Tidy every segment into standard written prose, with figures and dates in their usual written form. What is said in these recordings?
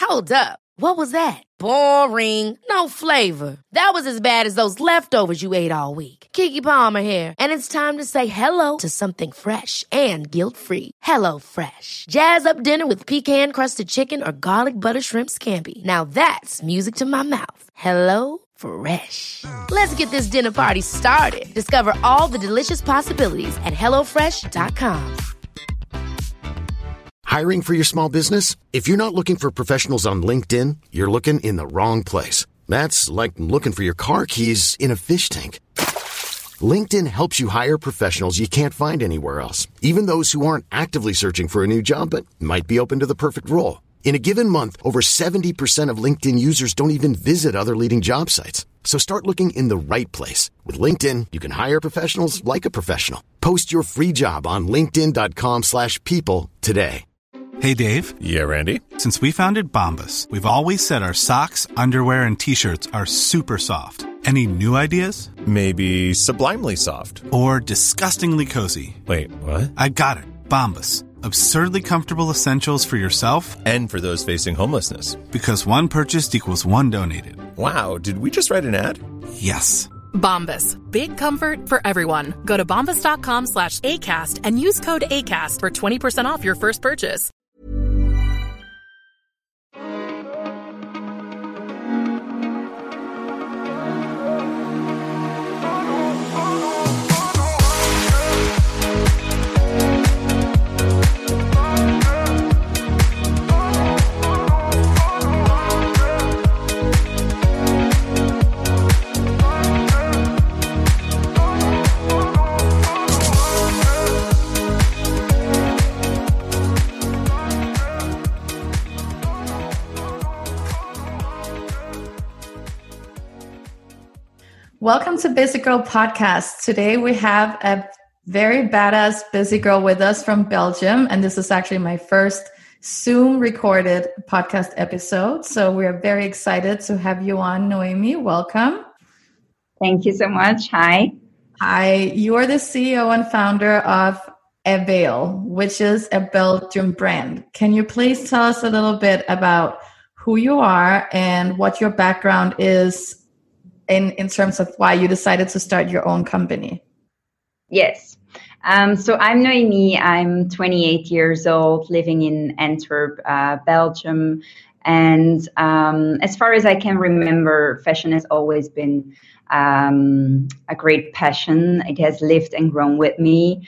Hold up. What was that? Boring. No flavor. That was as bad as those leftovers you ate all week. Keke Palmer here, and it's time to say hello to something fresh and guilt-free. Hello Fresh. Jazz up dinner with pecan-crusted chicken or garlic butter shrimp scampi. Now that's music to my mouth. Hello Fresh. Let's get this dinner party started. Discover all the delicious possibilities at hellofresh.com. Hiring for your small business? If you're not looking for professionals on LinkedIn, you're looking in the wrong place. That's like looking for your car keys in a fish tank. LinkedIn helps you hire professionals you can't find anywhere else, even those who aren't actively searching for a new job but might be open to the perfect role. In a given month, over 70% of LinkedIn users don't even visit other leading job sites. So start looking in the right place. With LinkedIn, you can hire professionals like a professional. Post your free job on linkedin.com/people today. Hey, Dave. Yeah, Randy. Since we founded Bombas, we've always said our socks, underwear, and T-shirts are super soft. Any new ideas? Maybe sublimely soft. Or disgustingly cozy. Wait, what? I got it. Bombas. Absurdly comfortable essentials for yourself and for those facing homelessness. Because one purchased equals one donated. Wow, did we just write an ad? Yes. Bombas. Big comfort for everyone. Go to bombas.com/ACAST and use code ACAST for 20% off your first purchase. Welcome to Busy Girl Podcast. Today we have a very badass busy girl with us from Belgium, and this is actually my first Zoom recorded podcast episode. So we're very excited to have you on, Noemi. Welcome. Thank you so much. Hi. Hi. You are the CEO and founder of Avail, which is a Belgium brand. Can you please tell us a little bit about who you are and what your background is in terms of why you decided to start your own company? Yes. So I'm Noemi. I'm 28 years old, living in Antwerp, Belgium. And as far as I can remember, fashion has always been a great passion. It has lived and grown with me.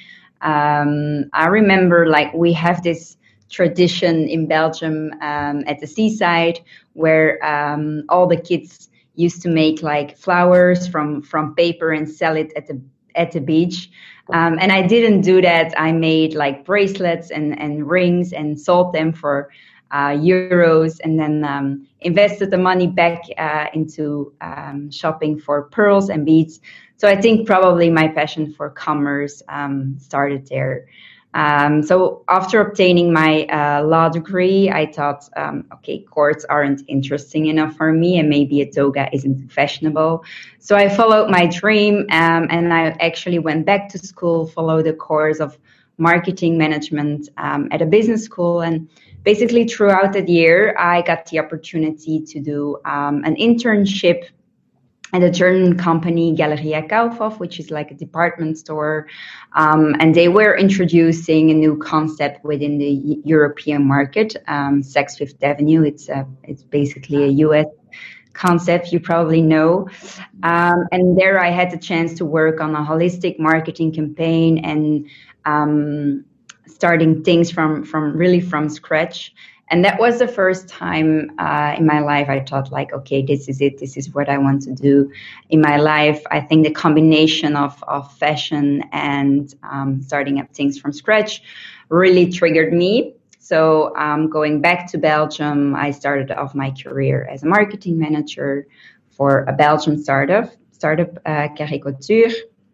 I remember we have this tradition in Belgium at the seaside where all the kids used to make flowers from paper and sell it at the beach. And I didn't do that. I made bracelets and rings and sold them for euros, and then invested the money back into shopping for pearls and beads. So I think probably my passion for commerce started there. So after obtaining my law degree, I thought, courts aren't interesting enough for me, and maybe a toga isn't fashionable. So I followed my dream, and I actually went back to school, followed a course of marketing management at a business school. And basically throughout that year, I got the opportunity to do an internship at a German company, Galeria Kaufhof, which is like a department store. And they were introducing a new concept within the European market, Saks Fifth Avenue. It's basically a US concept, you probably know. And there I had the chance to work on a holistic marketing campaign and starting things from scratch. And that was the first time in my life I thought this is it. This is what I want to do in my life. I think the combination of fashion and starting up things from scratch really triggered me. So going back to Belgium, I started off my career as a marketing manager for a Belgian startup Carré Couture.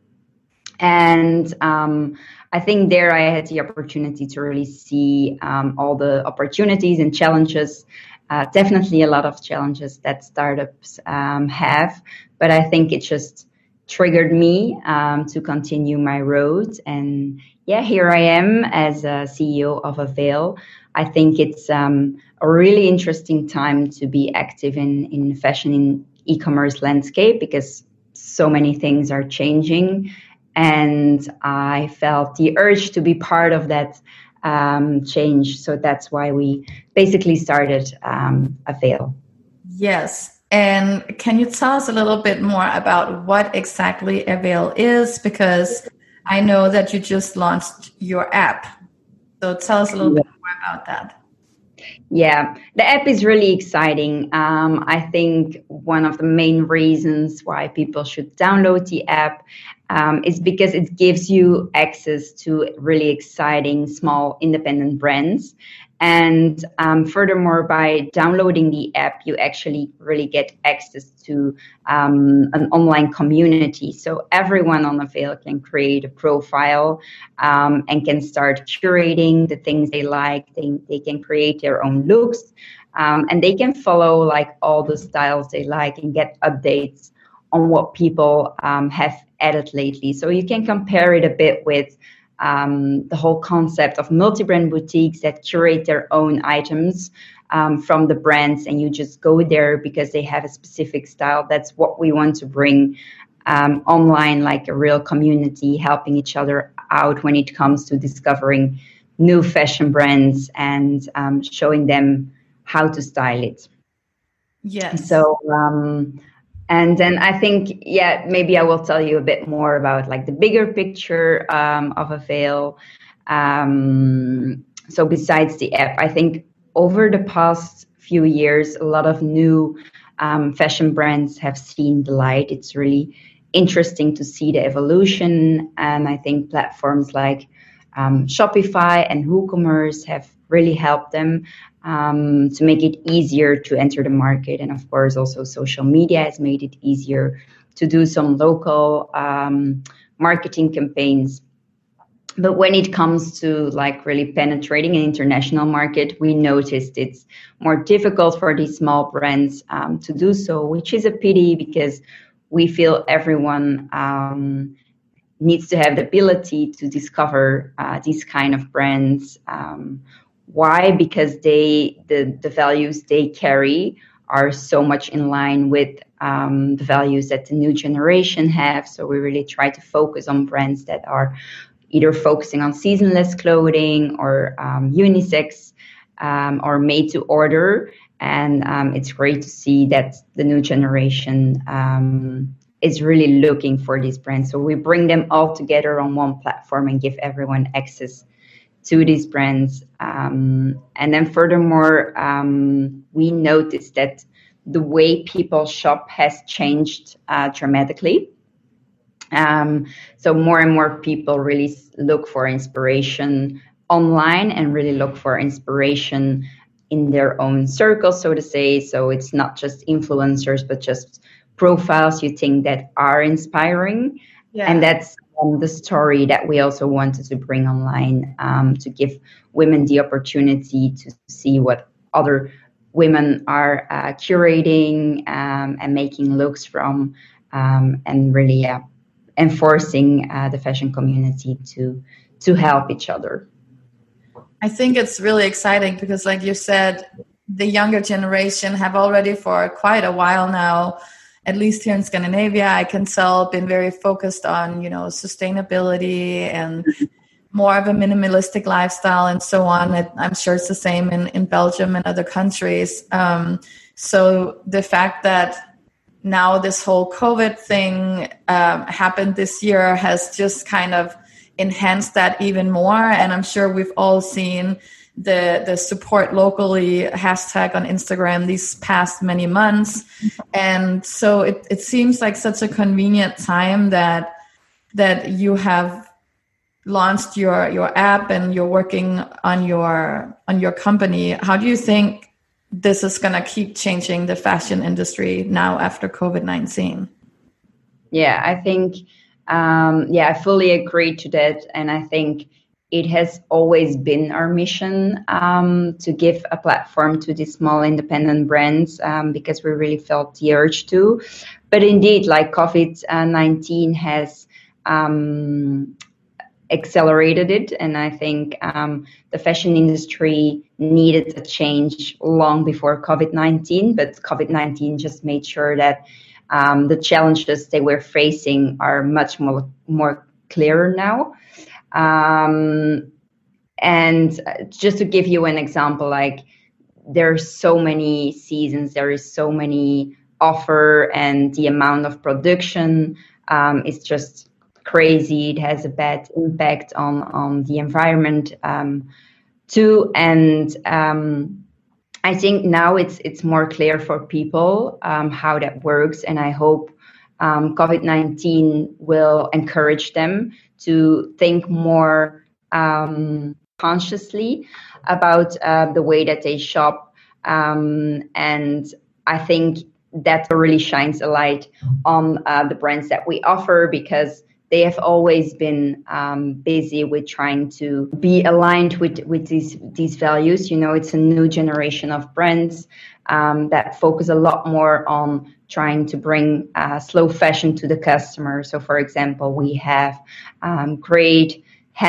And I think there I had the opportunity to really see all the opportunities and challenges, definitely a lot of challenges that startups have. But I think it just triggered me to continue my road and yeah, here I am as a CEO of Avail. I think it's a really interesting time to be active in fashion in e-commerce landscape because so many things are changing. And I felt the urge to be part of that change. So that's why we basically started Avail. Yes. And can you tell us a little bit more about what exactly Avail is? Because I know that you just launched your app. So tell us a little bit more about that. Yeah, the app is really exciting. I think one of the main reasons why people should download the app is because it gives you access to really exciting small independent brands. And furthermore, by downloading the app, you actually really get access to an online community. So everyone on Avail can create a profile and can start curating the things they like. They can create their own looks and they can follow like all the styles they like and get updates on what people have added lately. So you can compare it a bit with the whole concept of multi-brand boutiques that curate their own items from the brands, and you just go there because they have a specific style. That's what we want to bring online, like a real community, helping each other out when it comes to discovering new fashion brands and showing them how to style it. Yes. So and then I think, maybe I will tell you a bit more about like the bigger picture of Avail. So besides the app, I think over the past few years, a lot of new fashion brands have seen the light. It's really interesting to see the evolution. And I think platforms like Shopify and WooCommerce have really helped them to make it easier to enter the market. And of course, also social media has made it easier to do some local marketing campaigns. But when it comes to like really penetrating an international market, we noticed it's more difficult for these small brands to do so, which is a pity because we feel everyone needs to have the ability to discover these kind of brands. Why? Because the values they carry are so much in line with the values that the new generation have. So we really try to focus on brands that are either focusing on seasonless clothing or unisex or made to order. And it's great to see that the new generation is really looking for these brands. So we bring them all together on one platform and give everyone access to these brands. And then furthermore, we noticed that the way people shop has changed dramatically. So more and more people really look for inspiration online and really look for inspiration in their own circle, so to say. So it's not just influencers, but just profiles you think that are inspiring. Yeah. And that's the story that we also wanted to bring online, to give women the opportunity to see what other women are curating and making looks from, and really enforcing the fashion community to help each other. I think it's really exciting because, like you said, the younger generation have already for quite a while now, at least here in Scandinavia, I can tell, been very focused on, sustainability and more of a minimalistic lifestyle and so on. I'm sure it's the same in Belgium and other countries. So the fact that now this whole COVID thing happened this year has just kind of enhanced that even more. And I'm sure we've all seen the support locally hashtag on Instagram these past many months. And so it seems like such a convenient time that you have launched your app and you're working on your company. How do you think this is going to keep changing the fashion industry now after COVID-19? Yeah, I think, I fully agree to that. And I think it has always been our mission to give a platform to these small independent brands because we really felt the urge to. But indeed, like COVID-19 has accelerated it. And I think the fashion industry needed a change long before COVID-19, but COVID-19 just made sure that the challenges they were facing are much more clearer now. And just to give you an example, like there's so many seasons, there is so many offer, and the amount of production is just crazy. It has a bad impact on the environment too. And I think now it's more clear for people how that works. And I hope COVID-19 will encourage them to think more consciously about the way that they shop. And I think that really shines a light on the brands that we offer, because they have always been busy with trying to be aligned with these values. You know, it's a new generation of brands that focus a lot more on trying to bring slow fashion to the customer. So, for example, we have great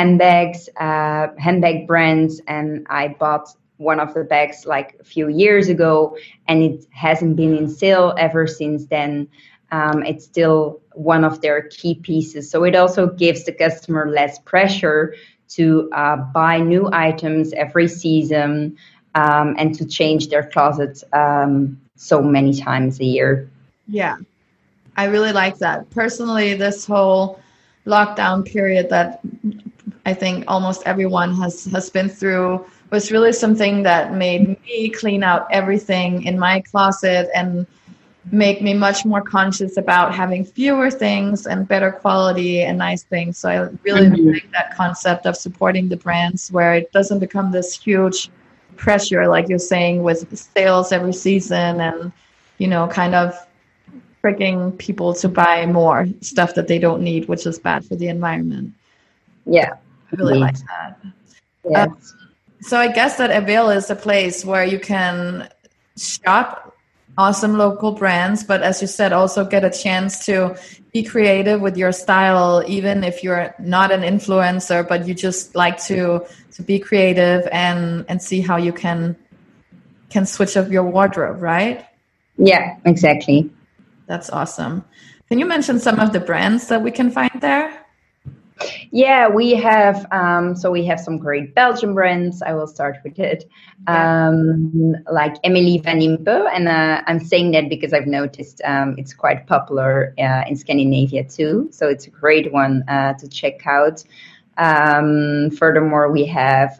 handbag brands, and I bought one of the bags like a few years ago, and it hasn't been in sale ever since then. It's still one of their key pieces. So it also gives the customer less pressure to buy new items every season and to change their closets so many times a year. Yeah, I really like that. Personally, this whole lockdown period that I think almost everyone has been through was really something that made me clean out everything in my closet and make me much more conscious about having fewer things and better quality and nice things. So I really like that concept of supporting the brands where it doesn't become this huge pressure, like you're saying, with sales every season and, you know, kind of tricking people to buy more stuff that they don't need, which is bad for the environment. Yeah. I really like that. Yes. So I guess that Avail is a place where you can shop awesome local brands, but as you said, also get a chance to be creative with your style, even if you're not an influencer, but you just like to be creative and see how you can switch up your wardrobe, right? Yeah, exactly. That's awesome. Can you mention some of the brands that we can find there? Yeah, we have some great Belgian brands. I will start with it, like Emilie van Impe, and I'm saying that because I've noticed it's quite popular in Scandinavia too. So it's a great one to check out. Furthermore, we have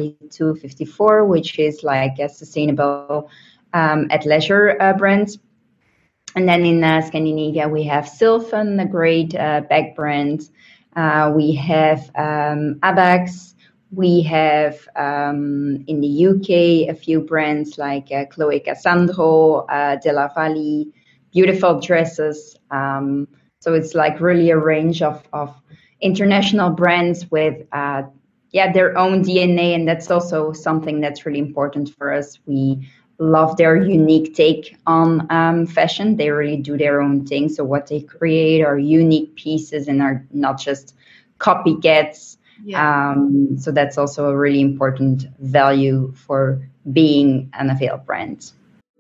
4254, which is like a sustainable athleisure brand. And then in Scandinavia, we have Sylvan, a great bag brand. We have Abax. We have in the UK a few brands like Chloe Cassandro, Della Valle, beautiful dresses. So it's like really a range of international brands with their own DNA, and that's also something that's really important for us. We love their unique take on fashion. They really do their own thing. So what they create are unique pieces and are not just copycats. Yeah. So that's also a really important value for being an Avail brand.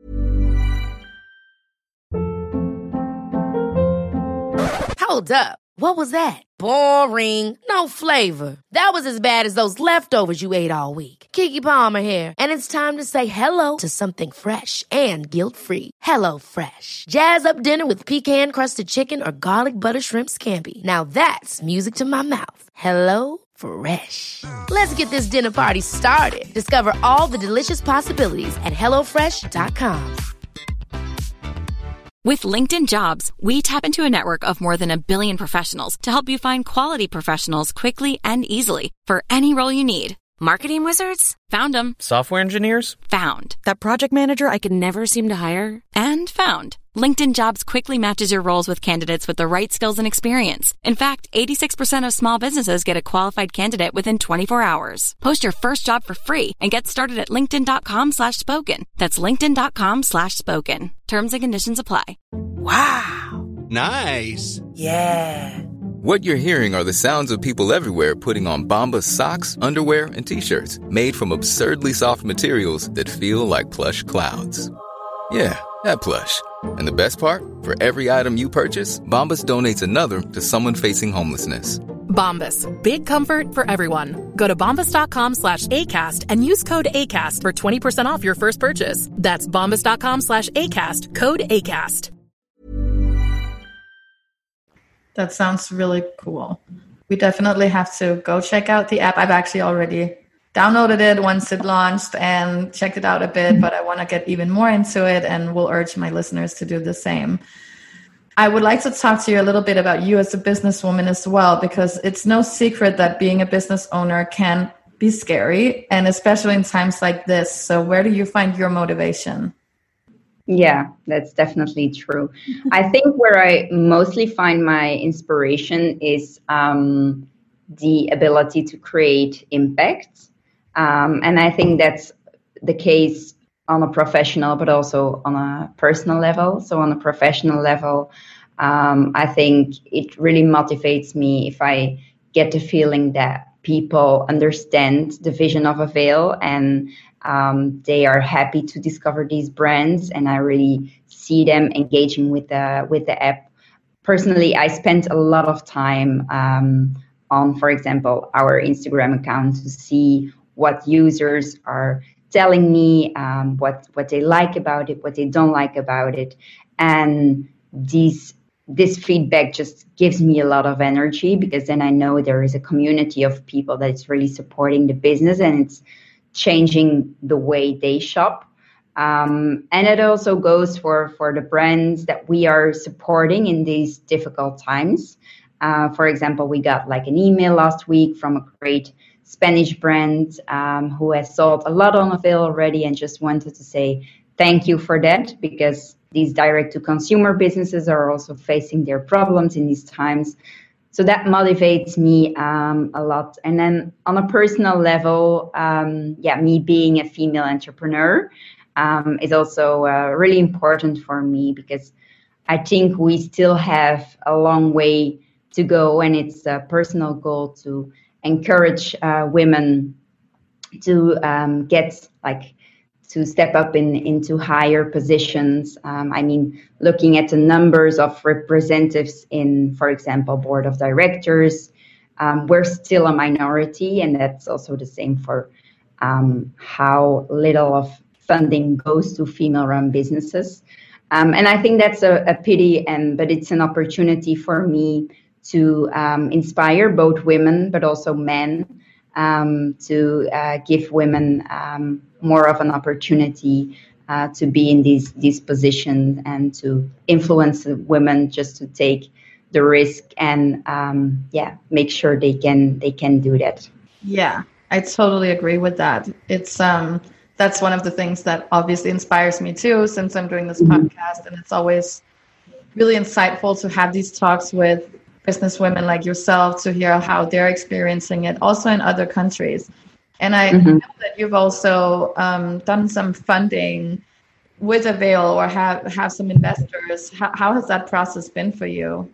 Hold up. What was that? Boring. No flavor. That was as bad as those leftovers you ate all week. Keke Palmer here, and it's time to say hello to something fresh and guilt-free. Hello Fresh. Jazz up dinner with pecan-crusted chicken or garlic butter shrimp scampi. Now that's music to my mouth. Hello Fresh. Let's get this dinner party started. Discover all the delicious possibilities at HelloFresh.com. With LinkedIn Jobs, we tap into a network of more than 1 billion professionals to help you find quality professionals quickly and easily for any role you need. Marketing wizards? Found them. Software engineers? Found. That project manager I could never seem to hire? And found. LinkedIn Jobs quickly matches your roles with candidates with the right skills and experience. In fact, 86% of small businesses get a qualified candidate within 24 hours. Post your first job for free and get started at linkedin.com/spoken. That's linkedin.com/spoken. Terms and conditions apply. Wow. Nice. Yeah. What you're hearing are the sounds of people everywhere putting on Bombas socks, underwear, and T-shirts made from absurdly soft materials that feel like plush clouds. Yeah, that plush. And the best part? For every item you purchase, Bombas donates another to someone facing homelessness. Bombas. Big comfort for everyone. Go to bombas.com/ACAST and use code ACAST for 20% off your first purchase. That's bombas.com/ACAST. Code ACAST. That sounds really cool. We definitely have to go check out the app. I've actually already downloaded it once it launched and checked it out a bit, but I want to get even more into it and will urge my listeners to do the same. I would like to talk to you a little bit about you as a businesswoman as well, because it's no secret that being a business owner can be scary, and especially in times like this. So where do you find your motivation? Yeah, that's definitely true. I think where I mostly find my inspiration is the ability to create impact. And I think that's the case on a professional, but also on a personal level. So on a professional level, I think it really motivates me if I get the feeling that people understand the vision of Avail and they are happy to discover these brands, and I really see them engaging with the app. Personally, I spent a lot of time on, for example, our Instagram account to see what users are telling me, what they like about it, what they don't like about it, and this feedback just gives me a lot of energy, because then I know there is a community of people that's really supporting the business and it's changing the way they shop. And it also goes for the brands that we are supporting in these difficult times. For example, we got like an email last week from a great Spanish brand who has sold a lot on Avail already and just wanted to say thank you for that, because these direct-to-consumer businesses are also facing their problems in these times. So that motivates me a lot. And then on a personal level, me being a female entrepreneur is also really important for me, because I think we still have a long way to go, and it's a personal goal to encourage women to to step up into higher positions. I mean, looking at the numbers of representatives in, for example, board of directors, we're still a minority, and that's also the same for how little of funding goes to female-run businesses. And I think that's a pity, but it's an opportunity for me to inspire both women, but also men, to give women more of an opportunity to be in these positions and to influence women just to take the risk and make sure they can do that. Yeah, I totally agree with that. It's that's one of the things that obviously inspires me too, since I'm doing this podcast, and it's always really insightful to have these talks with business women like yourself to hear how they're experiencing it also in other countries. And I know that you've also done some funding with Avail, or have some investors. How has that process been for you?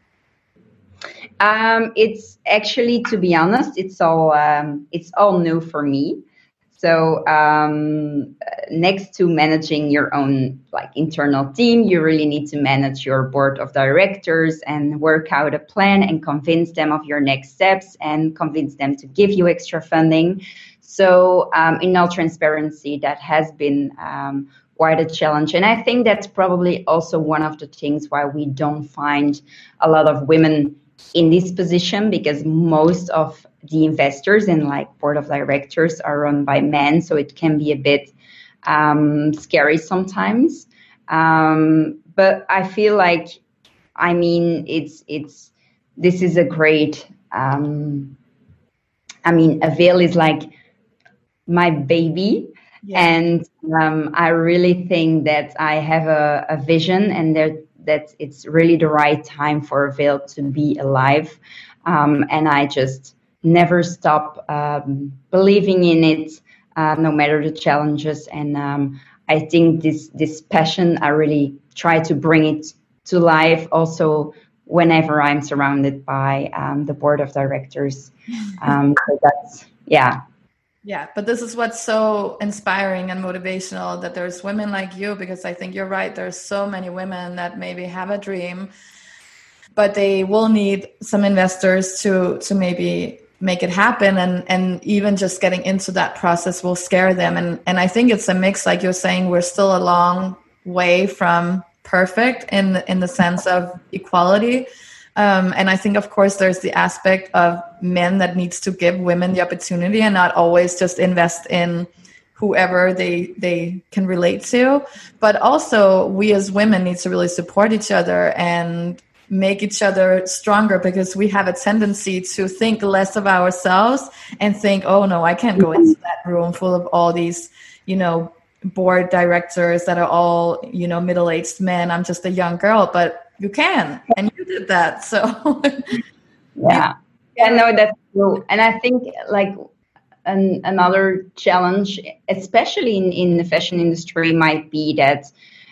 It's actually, to be honest, it's all new for me. So next to managing your own internal team, you really need to manage your board of directors and work out a plan and convince them of your next steps and convince them to give you extra funding. So in all transparency, that has been quite a challenge. And I think that's probably also one of the things why we don't find a lot of women in this position, because most of the investors and board of directors are run by men. So it can be a bit scary sometimes. But I feel this is a great, Avail is my baby. Yeah. And I really think that I have a vision, and that it's really the right time for Avail to be alive. And I just never stop believing in it, no matter the challenges. And I think this passion, I really try to bring it to life also whenever I'm surrounded by the board of directors. So that's, yeah. Yeah, but this is what's so inspiring and motivational, that there's women like you, because I think you're right. There's so many women that maybe have a dream, but they will need some investors to maybe make it happen. And even just getting into that process will scare them. And I think it's a mix, like you're saying, we're still a long way from perfect in the sense of equality. And I think, of course, there's the aspect of men that needs to give women the opportunity and not always just invest in whoever they can relate to. But also, we as women need to really support each other and make each other stronger, because we have a tendency to think less of ourselves and think, oh, no, I can't go into that room full of all these, board directors that are all, middle-aged men. I'm just a young girl, but you can, and you did that. So yeah, no, that's true. And I think like another challenge, especially in the fashion industry, might be that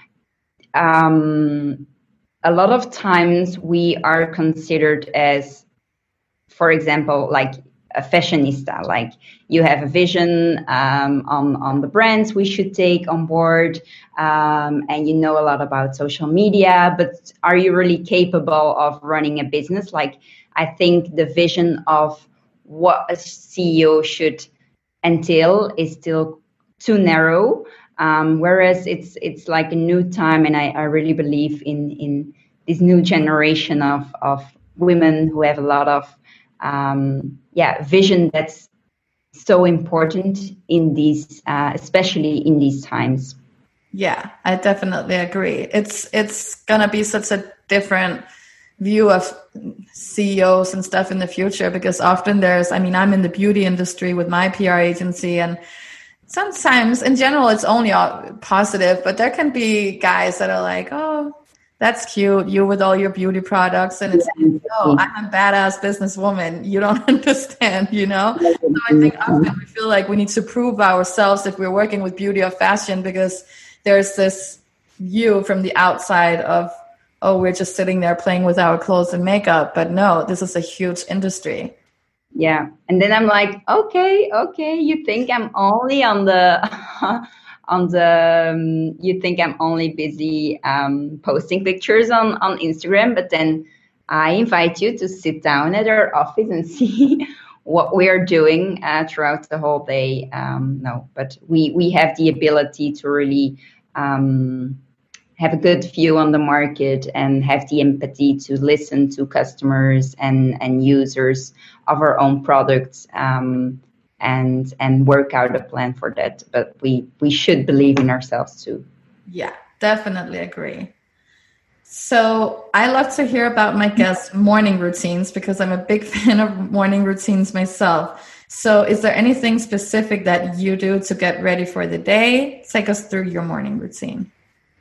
a lot of times we are considered as, for example, like a fashionista, like you have a vision on the brands we should take on board, and you know a lot about social media, but are you really capable of running a business? Like, I think the vision of what a CEO should entail is still too narrow, whereas it's like a new time, and I really believe in this new generation of women who have a lot of vision that's so important in these, especially in these times. Yeah, I definitely agree. It's gonna be such a different view of CEOs and stuff in the future, because often I'm in the beauty industry with my PR agency, and sometimes in general it's only positive, but there can be guys that are like, oh, that's cute, you with all your beauty products. And it's like, no, I'm a badass businesswoman. You don't understand, So I think often we feel like we need to prove ourselves if we're working with beauty or fashion, because there's this view from the outside of, oh, we're just sitting there playing with our clothes and makeup. But no, this is a huge industry. Yeah. And then I'm like, okay, you think I'm only on the... you think I'm only busy posting pictures on Instagram, but then I invite you to sit down at our office and see what we are doing throughout the whole day. No, but we have the ability to really have a good view on the market and have the empathy to listen to customers and users of our own products. And work out a plan for that. But we should believe in ourselves too. Yeah, definitely agree. So I love to hear about my guests' morning routines, because I'm a big fan of morning routines myself. So is there anything specific that you do to get ready for the day? Take us through your morning routine.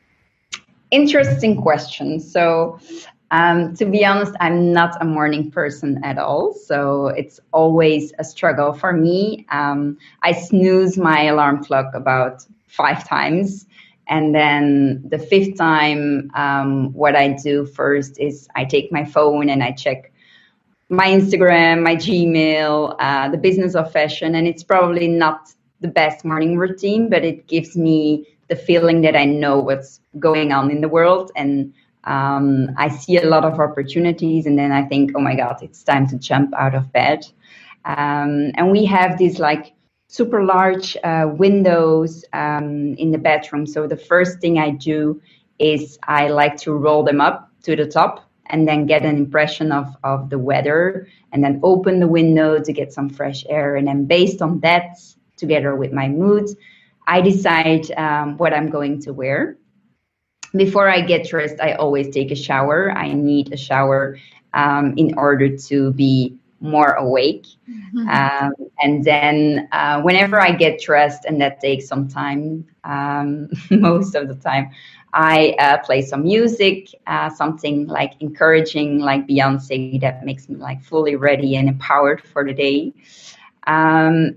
Interesting question. So to be honest, I'm not a morning person at all. So it's always a struggle for me. I snooze my alarm clock about 5 times. And then the 5th time, what I do first is I take my phone and I check my Instagram, my Gmail, the business of fashion. And it's probably not the best morning routine, but it gives me the feeling that I know what's going on in the world. And I see a lot of opportunities, and then I think, oh my God, it's time to jump out of bed. And we have these like super large windows in the bedroom. So the first thing I do is I like to roll them up to the top and then get an impression of the weather, and then open the window to get some fresh air. And then based on that, together with my mood, I decide what I'm going to wear. Before I get dressed, I always take a shower. I need a shower in order to be more awake. Mm-hmm. And then whenever I get dressed, and that takes some time, most of the time, I play some music, something like encouraging, like Beyonce, that makes me like fully ready and empowered for the day. And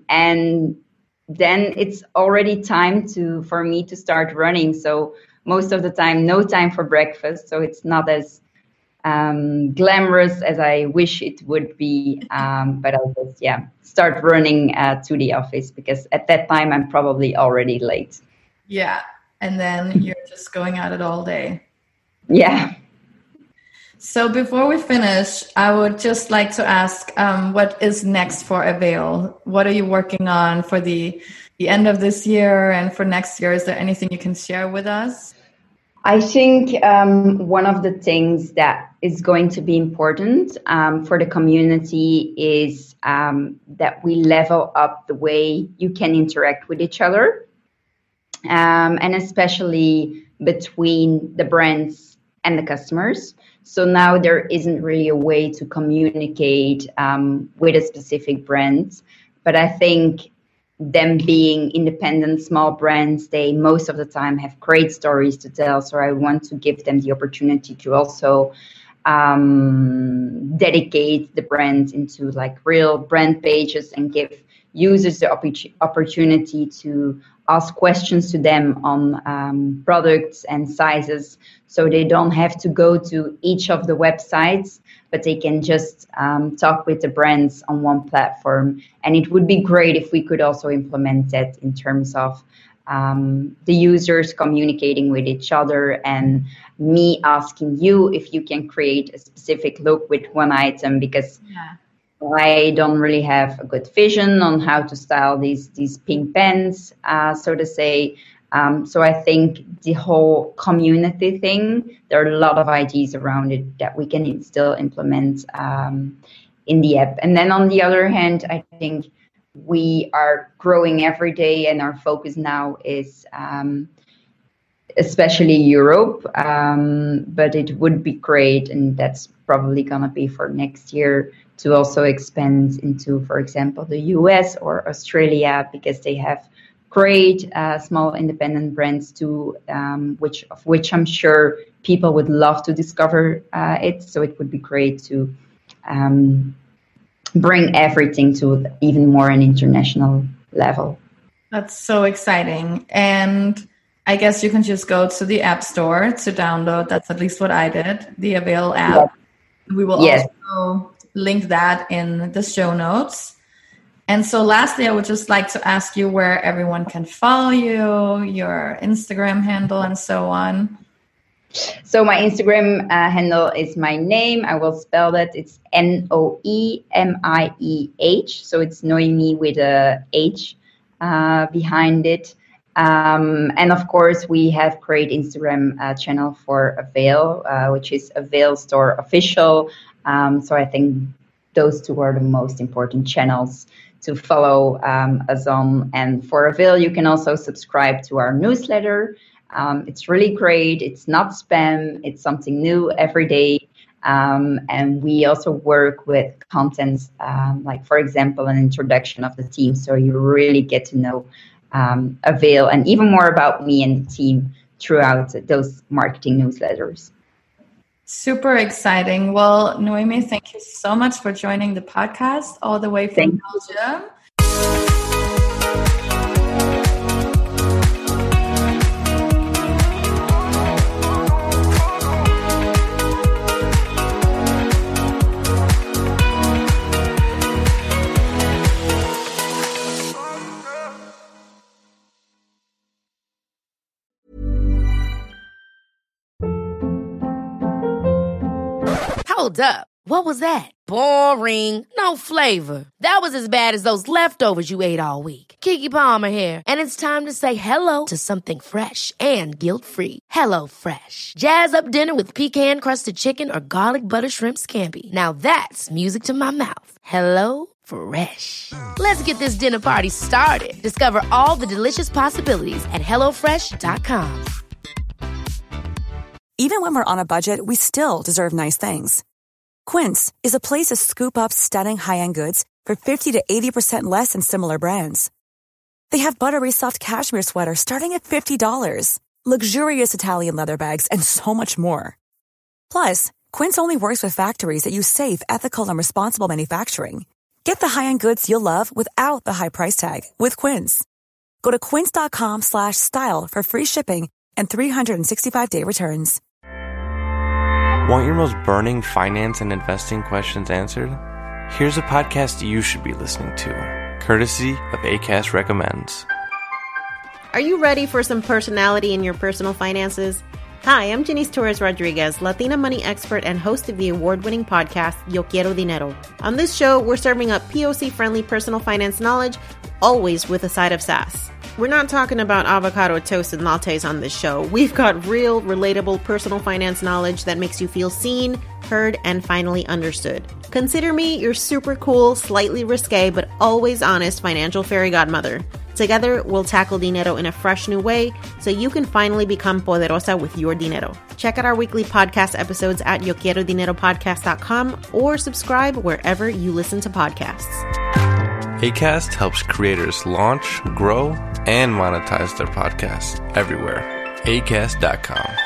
then it's already time for me to start running. So most of the time, no time for breakfast. So it's not as glamorous as I wish it would be. But I'll just, start running to the office, because at that time I'm probably already late. Yeah. And then you're just going at it all day. Yeah. So before we finish, I would just like to ask, what is next for Avail? What are you working on for the end of this year and for next year? Is there anything you can share with us? I think one of the things that is going to be important for the community is that we level up the way you can interact with each other, and especially between the brands and the customers. So now there isn't really a way to communicate with a specific brand, but I think them being independent small brands, they most of the time have great stories to tell. So I want to give them the opportunity to also dedicate the brands into like real brand pages and give users the opportunity to ask questions to them on products and sizes, so they don't have to go to each of the websites, but they can just talk with the brands on one platform. And it would be great if we could also implement that in terms of the users communicating with each other and me asking you if you can create a specific look with one item, because I don't really have a good vision on how to style these pink pens, so to say. So I think the whole community thing, there are a lot of ideas around it that we can still implement in the app. And then on the other hand, I think we are growing every day, and our focus now is especially Europe. But it would be great, and that's probably going to be for next year, to also expand into, for example, the US or Australia, because they have great small independent brands too, which I'm sure people would love to discover it. So it would be great to bring everything to even more an international level. That's so exciting. And I guess you can just go to the App Store to download. That's at least what I did, the Avail app. Yeah. We will also link that in the show notes. And so lastly, I would just like to ask you where everyone can follow you, your Instagram handle, and so on. So my Instagram handle is my name. I will spell that. It's Noemieh. So it's Noemi with a H behind it. And of course, we have great Instagram channel for Avail, which is Avail Store Official. So I think those two are the most important channels to follow us on. And for Avail, you can also subscribe to our newsletter. It's really great. It's not spam. It's something new every day. And we also work with content, like, for example, an introduction of the team. So you really get to know Avail and even more about me and the team throughout those marketing newsletters. Super exciting. Well, Noemi, thank you so much for joining the podcast all the way from Belgium. Hold up. What was that? Boring. No flavor. That was as bad as those leftovers you ate all week. Keke Palmer here. And it's time to say hello to something fresh and guilt-free. HelloFresh. Jazz up dinner with pecan-crusted chicken or garlic butter shrimp scampi. Now that's music to my mouth. HelloFresh. Let's get this dinner party started. Discover all the delicious possibilities at HelloFresh.com. Even when we're on a budget, we still deserve nice things. Quince is a place to scoop up stunning high-end goods for 50 to 80% less than similar brands. They have buttery soft cashmere sweaters starting at $50, luxurious Italian leather bags, and so much more. Plus, Quince only works with factories that use safe, ethical, and responsible manufacturing. Get the high-end goods you'll love without the high price tag with Quince. Go to quince.com/style for free shipping and 365-day returns. Want your most burning finance and investing questions answered? Here's a podcast you should be listening to, courtesy of Acast Recommends. Are you ready for some personality in your personal finances? Hi, I'm Janice Torres Rodriguez, Latina money expert and host of the award-winning podcast, Yo Quiero Dinero. On this show, we're serving up POC-friendly personal finance knowledge, always with a side of sass. We're not talking about avocado toast and lattes on this show. We've got real, relatable personal finance knowledge that makes you feel seen, heard, and finally understood. Consider me your super cool, slightly risque, but always honest financial fairy godmother. Together, we'll tackle dinero in a fresh new way so you can finally become poderosa with your dinero. Check out our weekly podcast episodes at YoQuieroDineroPodcast.com or subscribe wherever you listen to podcasts. Acast helps creators launch, grow, and monetize their podcasts everywhere. Acast.com.